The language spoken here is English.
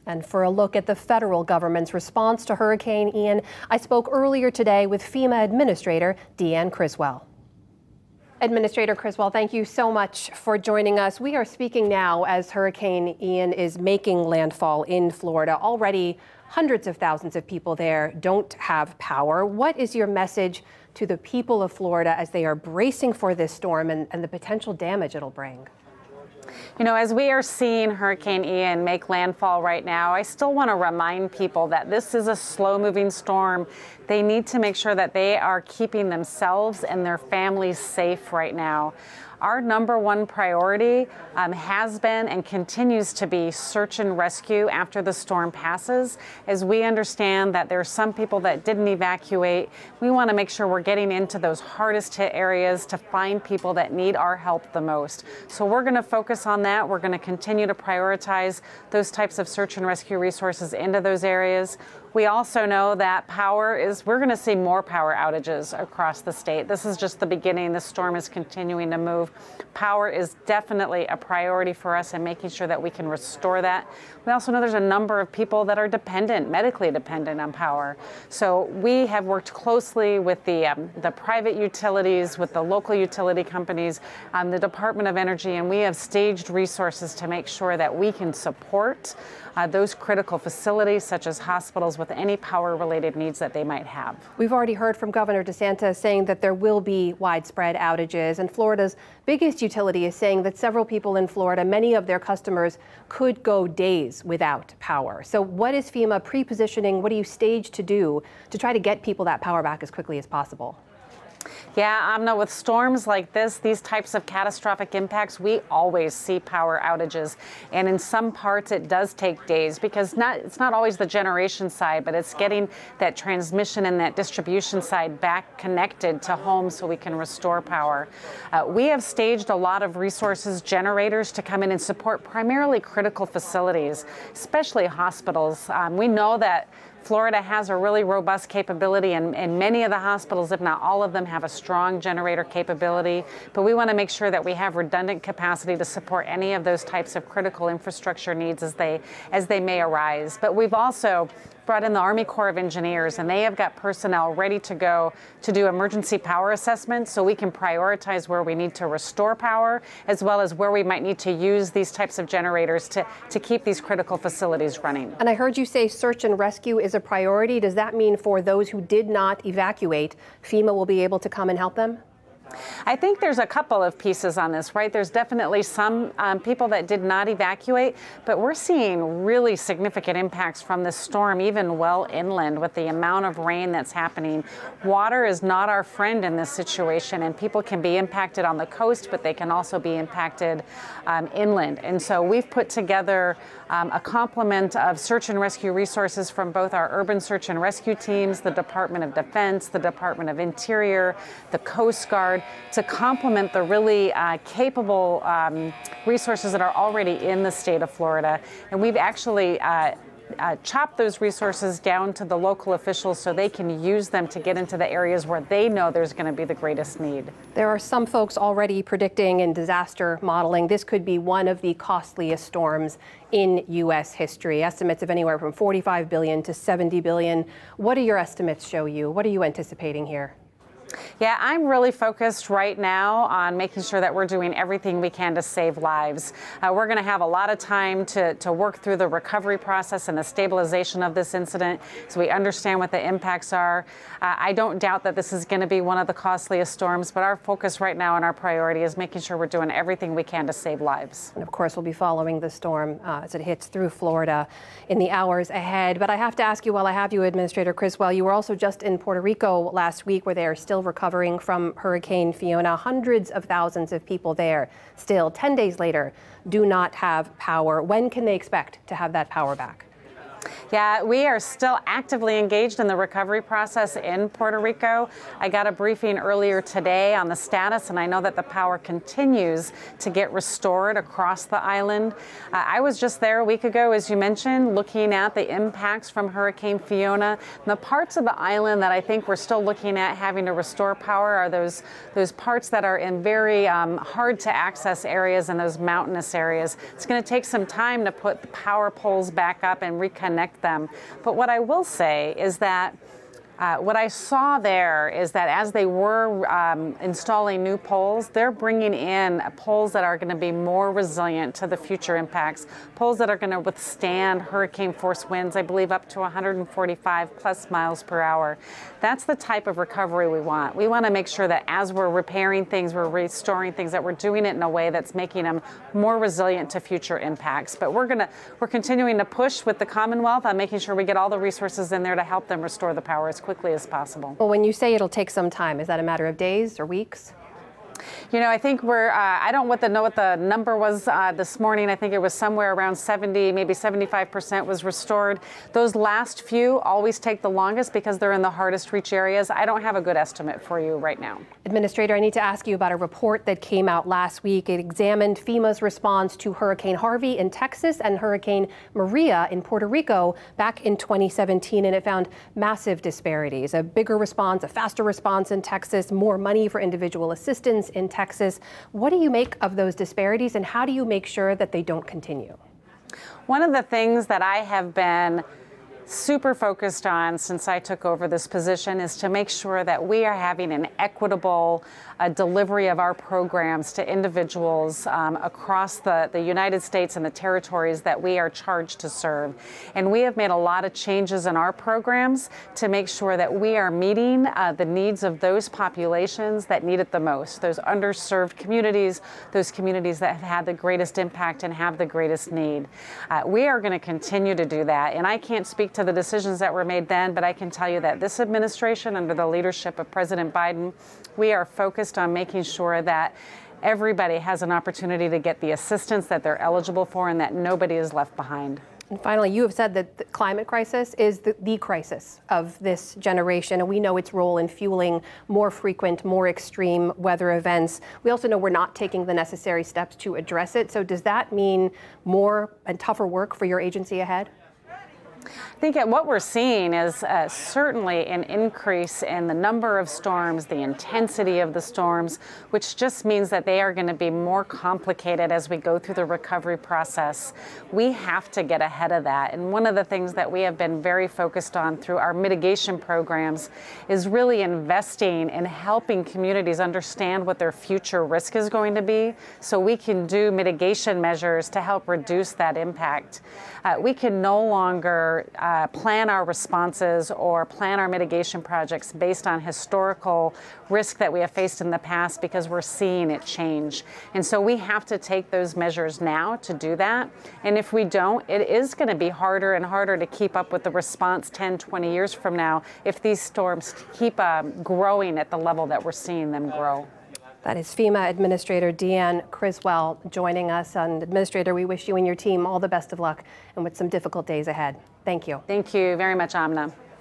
And for a look at the federal government's response to Hurricane Ian, I spoke earlier today with FEMA Administrator Deanne Criswell. Administrator Criswell, thank you so much for joining us. We are speaking now as Hurricane Ian is making landfall in Florida. Already hundreds of thousands of people there don't have power. What is your message to the people of Florida as they are bracing for this storm and the potential damage it'll bring? You know, as we are seeing Hurricane Ian make landfall right now, I still want to remind people that this is a slow-moving storm. They need to make sure that they are keeping themselves and their families safe right now. Our number one priority has been and continues to be search and rescue after the storm passes. As we understand that there are some people that didn't evacuate, we want to make sure we're getting into those hardest hit areas to find people that need our help the most. So we're going to focus on that. We're going to continue to prioritize those types of search and rescue resources into those areas. We also know that we're going to see more power outages across the state. This is just the beginning. The storm is continuing to move. Power is definitely a priority for us and making sure that we can restore that. We also know there's a number of people that are medically dependent on power. So we have worked closely with the private utilities, with the local utility companies, the Department of Energy, and we have staged resources to make sure that we can support those critical facilities such as hospitals with any power-related needs that they might have. We've already heard from Governor DeSantis saying that there will be widespread outages, and Florida's biggest utility is saying that several people in Florida, many of their customers, could go days without power. So what is FEMA pre-positioning? What do you stage to do to try to get people that power back as quickly as possible? Yeah, Amna, with storms like this, these types of catastrophic impacts, we always see power outages. And in some parts, it does take days because it's not always the generation side, but it's getting that transmission and that distribution side back connected to homes so we can restore power. We have staged a lot of resources, generators to come in and support primarily critical facilities, especially hospitals. We know that Florida has a really robust capability, and many of the hospitals, if not all of them, have a strong generator capability. But we want to make sure that we have redundant capacity to support any of those types of critical infrastructure needs as they may arise. But we've also brought in the Army Corps of Engineers, and they have got personnel ready to go to do emergency power assessments so we can prioritize where we need to restore power, as well as where we might need to use these types of generators to keep these critical facilities running. And I heard you say search and rescue is a priority. Does that mean for those who did not evacuate, FEMA will be able to come and help them? I think there's a couple of pieces on this, right? There's definitely some people that did not evacuate, but we're seeing really significant impacts from this storm, even well inland with the amount of rain that's happening. Water is not our friend in this situation, and people can be impacted on the coast, but they can also be impacted inland. And so we've put together a complement of search and rescue resources from both our urban search and rescue teams, the Department of Defense, the Department of Interior, the Coast Guard, to complement the really capable resources that are already in the state of Florida. And we've actually chop those resources down to the local officials so they can use them to get into the areas where they know there's going to be the greatest need. There are some folks already predicting in disaster modeling this could be one of the costliest storms in U.S. history. Estimates of anywhere from $45 billion to $70 billion. What do your estimates show you? What are you anticipating here? Yeah, I'm really focused right now on making sure that we're doing everything we can to save lives. We're going to have a lot of time to work through the recovery process and the stabilization of this incident so we understand what the impacts are. I don't doubt that this is going to be one of the costliest storms, but our focus right now and our priority is making sure we're doing everything we can to save lives. And of course, we'll be following the storm as it hits through Florida in the hours ahead. But I have to ask you, while I have you, Administrator Criswell, you were also just in Puerto Rico last week where they are still recovering from Hurricane Fiona. Hundreds of thousands of people there still 10 days later do not have power. When can they expect to have that power back? Yeah, we are still actively engaged in the recovery process in Puerto Rico. I got a briefing earlier today on the status, and I know that the power continues to get restored across the island. I was just there a week ago, as you mentioned, looking at the impacts from Hurricane Fiona. And the parts of the island that I think we're still looking at having to restore power are those parts that are in very hard to access areas and those mountainous areas. It's going to take some time to put the power poles back up and reconnect them. But what I will say is that what I saw there is that as they were installing new poles, they're bringing in poles that are going to be more resilient to the future impacts, poles that are going to withstand hurricane force winds, I believe up to 145 plus miles per hour. That's the type of recovery we want. We want to make sure that as we're repairing things, we're restoring things, that we're doing it in a way that's making them more resilient to future impacts. But we're continuing to push with the Commonwealth on making sure we get all the resources in there to help them restore the power as quickly as possible. Well, when you say it'll take some time, is that a matter of days or weeks? You know, I think I don't know what the number was this morning. I think it was somewhere around 70, maybe 75% was restored. Those last few always take the longest because they're in the hardest reach areas. I don't have a good estimate for you right now. Administrator, I need to ask you about a report that came out last week. It examined FEMA's response to Hurricane Harvey in Texas and Hurricane Maria in Puerto Rico back in 2017, and it found massive disparities. A bigger response, a faster response in Texas, more money for individual assistance in Texas. What do you make of those disparities, and how do you make sure that they don't continue? One of the things that I have been super focused on since I took over this position is to make sure that we are having an equitable delivery of our programs to individuals across the United States and the territories that we are charged to serve. And we have made a lot of changes in our programs to make sure that we are meeting the needs of those populations that need it the most, those underserved communities, those communities that have had the greatest impact and have the greatest need. We are going to continue to do that. And I can't speak to the decisions that were made then, but I can tell you that this administration, under the leadership of President Biden, we are focused on making sure that everybody has an opportunity to get the assistance that they're eligible for and that nobody is left behind. And finally, you have said that the climate crisis is the crisis of this generation, and we know its role in fueling more frequent, more extreme weather events. We also know we're not taking the necessary steps to address it. So does that mean more and tougher work for your agency ahead? I think what we're seeing is certainly an increase in the number of storms, the intensity of the storms, which just means that they are going to be more complicated as we go through the recovery process. We have to get ahead of that. And one of the things that we have been very focused on through our mitigation programs is really investing in helping communities understand what their future risk is going to be so we can do mitigation measures to help reduce that impact. We can no longer plan our responses or plan our mitigation projects based on historical risk that we have faced in the past because we're seeing it change. And so we have to take those measures now to do that. And if we don't, it is going to be harder and harder to keep up with the response 10, 20 years from now if these storms keep growing at the level that we're seeing them grow. That is FEMA Administrator Deanne Criswell joining us. And Administrator, we wish you and your team all the best of luck and with some difficult days ahead. Thank you. Thank you very much, Amna.